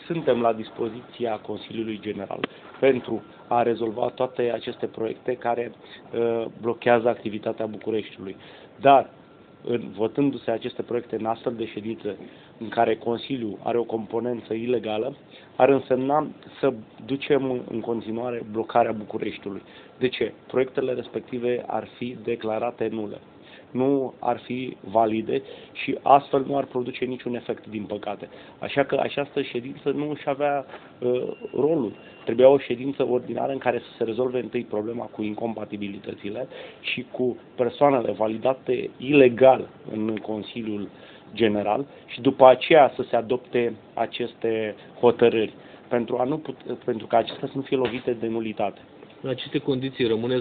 suntem la dispoziția Consiliului General pentru a rezolva toate aceste proiecte care blochează activitatea Bucureștiului. Dar, votându-se aceste proiecte în astfel de ședință în care Consiliul are o componență ilegală, ar însemna să ducem în continuare blocarea Bucureștiului. De ce? Proiectele respective ar fi declarate nule. Nu ar fi valide și astfel nu ar produce niciun efect, din păcate. Așa că această ședință nu își avea rolul. Trebuia o ședință ordinară în care să se rezolve întâi problema cu incompatibilitățile și cu persoanele validate ilegal în Consiliul General și după aceea să se adopte aceste hotărâri, pentru ca acestea să nu fie lovite de nulitate. În aceste condiții rămâne